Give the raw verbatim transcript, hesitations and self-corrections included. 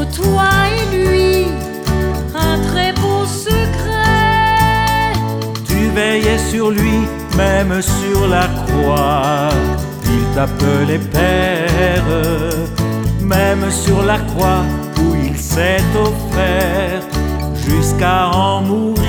entre toi et lui un très beau secret. Tu veillais sur lui, même sur la croix. Il t'appelait Père, même sur la croix où il s'est offert jusqu'à en mourir.